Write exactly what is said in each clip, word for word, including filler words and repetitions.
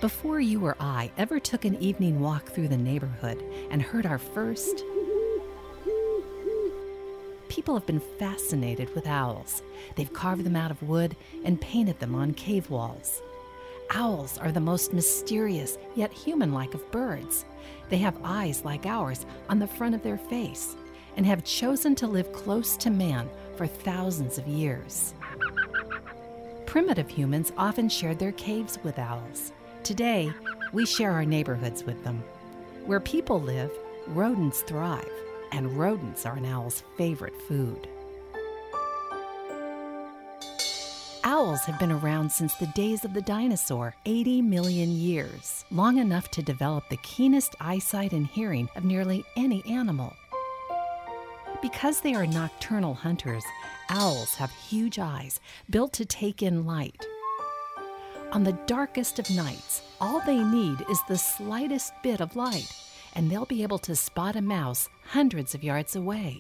Before you or I ever took an evening walk through the neighborhood and heard our first, people have been fascinated with owls. They've carved them out of wood and painted them on cave walls. Owls are the most mysterious yet human-like of birds. They have eyes like ours on the front of their face and have chosen to live close to man for thousands of years. Primitive humans often shared their caves with owls. Today, we share our neighborhoods with them. Where people live, rodents thrive, and rodents are an owl's favorite food. Owls have been around since the days of the dinosaur, eighty million years, long enough to develop the keenest eyesight and hearing of nearly any animal. Because they are nocturnal hunters, owls have huge eyes built to take in light. On the darkest of nights, all they need is the slightest bit of light, and they'll be able to spot a mouse hundreds of yards away.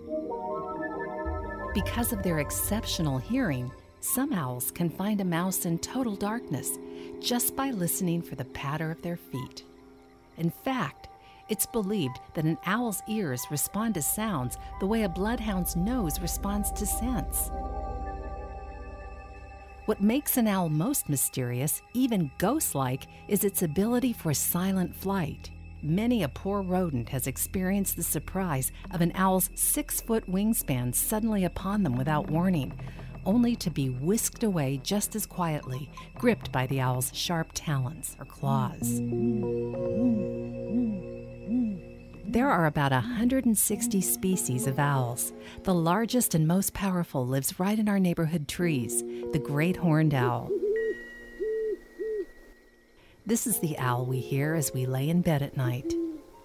Because of their exceptional hearing, some owls can find a mouse in total darkness just by listening for the patter of their feet. In fact, it's believed that an owl's ears respond to sounds the way a bloodhound's nose responds to scents. What makes an owl most mysterious, even ghost-like, is its ability for silent flight. Many a poor rodent has experienced the surprise of an owl's six-foot wingspan suddenly upon them without warning, only to be whisked away just as quietly, gripped by the owl's sharp talons or claws. There are about one hundred sixty species of owls. The largest and most powerful lives right in our neighborhood trees, the great horned owl. This is the owl we hear as we lay in bed at night.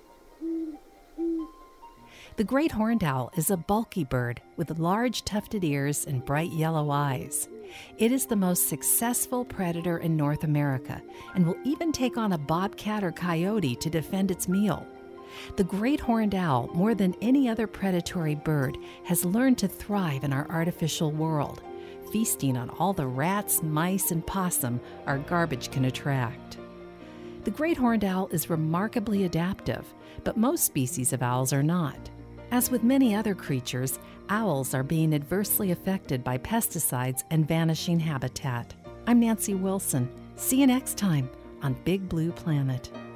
The great horned owl is a bulky bird with large tufted ears and bright yellow eyes. It is the most successful predator in North America and will even take on a bobcat or coyote to defend its meal. The great horned owl, more than any other predatory bird, has learned to thrive in our artificial world, feasting on all the rats, mice, and possum our garbage can attract. The great horned owl is remarkably adaptive, but most species of owls are not. As with many other creatures, owls are being adversely affected by pesticides and vanishing habitat. I'm Nancy Wilson. See you next time on Big Blue Planet.